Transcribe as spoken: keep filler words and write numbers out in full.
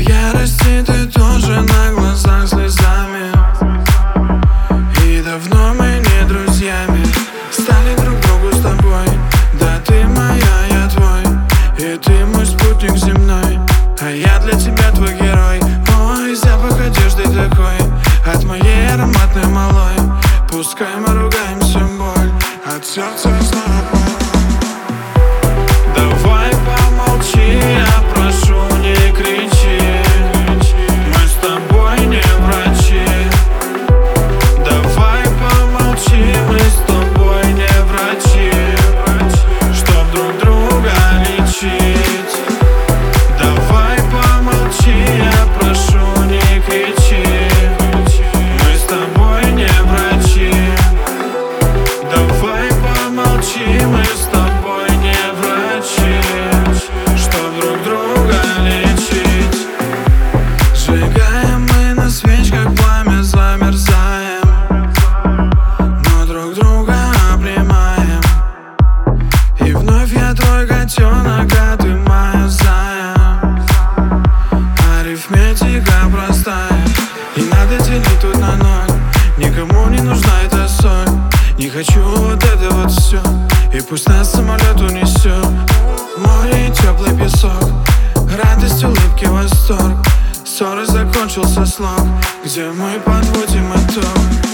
ярости ты тоже на глазах слезами. И давно мы не друзьями стали друг другу с тобой. Да ты моя, я твой, и ты мой спутник земной. А я для тебя твой герой. Ой, запах одежды такой от моей ароматной малой. Пускай мы ругаемся, боль от сердца снова. Давай помолчи, я прошу, не кричи. Мы с тобой не врачи. Давай помолчи, мы с тобой не врачи, чтоб друг друга лечить. Давай помолчи, я прошу, не кричи. Мы с тобой не врачи. Давай помолчи, мы с тобой не врачи, чтоб друг друга лечить. Сжигаем мы на свечках пламя, замерзаем, но друг друга обнимаем. И вновь я твой котенок, а ты моя зая. Арифметика простая, не надо делить тут на ноль. Никому не нужна эта соль. Не хочу вот это вот все. И пусть нас самолет унесет. Море и теплый песок, радость, улыбки, восторг. Ссоры закончился слог, где мы подводим итог.